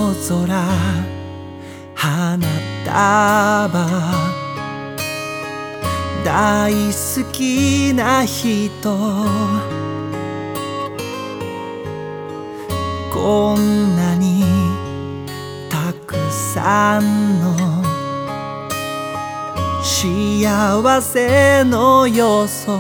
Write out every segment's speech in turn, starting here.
青空花束大好きな人こんなにたくさんの幸せの要素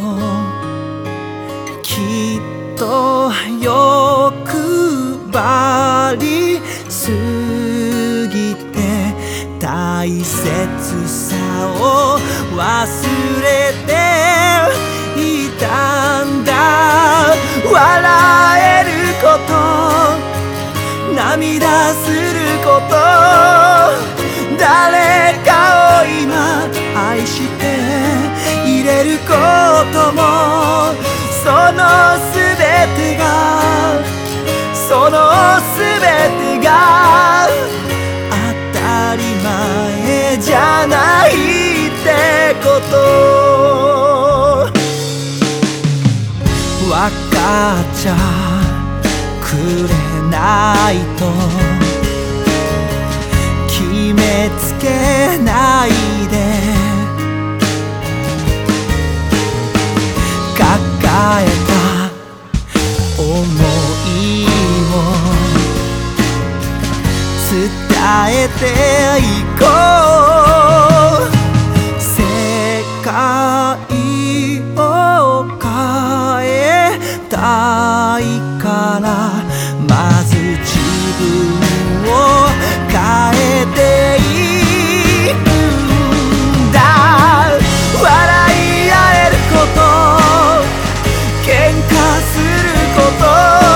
きっと欲張りすぎて大切さを忘れていたんだ笑えること涙すること誰かを今愛していれることもそのすべてがそのすべてが当たり前じゃないってことわかっちゃくれないと決めつけないで抱えた想いを伝えていこう世界を変えたいからまず自分を変えていくんだ笑い合えること喧嘩すること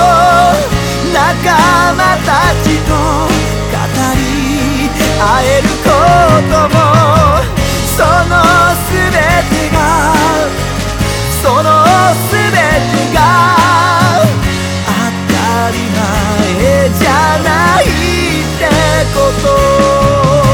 仲間たちと語り合えることもそのすべてがそのすべてが当たり前じゃないってこと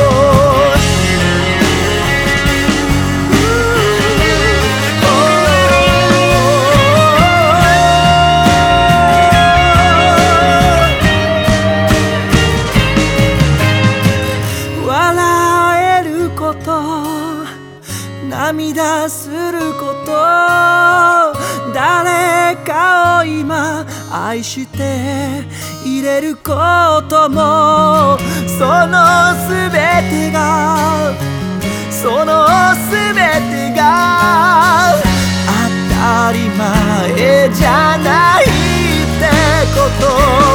涙すること誰かを今愛していれることもそのすべてがそのすべてが当たり前じゃないってこと